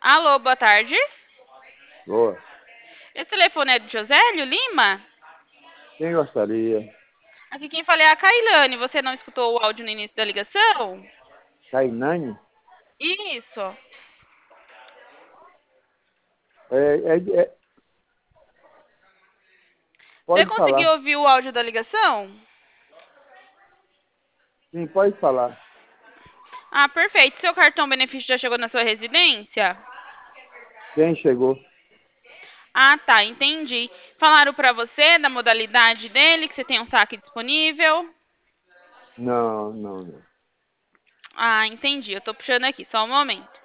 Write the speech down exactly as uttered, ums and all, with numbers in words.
Alô, boa tarde. Boa. Esse telefone é de Josélio Lima? Quem gostaria? Aqui quem fala é a Kailane. Você não escutou o áudio no início da ligação? Cainane? Isso. É, é, é- Você pode conseguiu falar. ouvir o áudio da ligação? Sim, pode falar. Ah, perfeito. Seu cartão benefício já chegou na sua residência? Quem chegou? Ah, tá, entendi. Falaram pra você da modalidade dele, que você tem um saque disponível? Não, não, não. Ah, entendi. Eu tô puxando aqui, só um momento.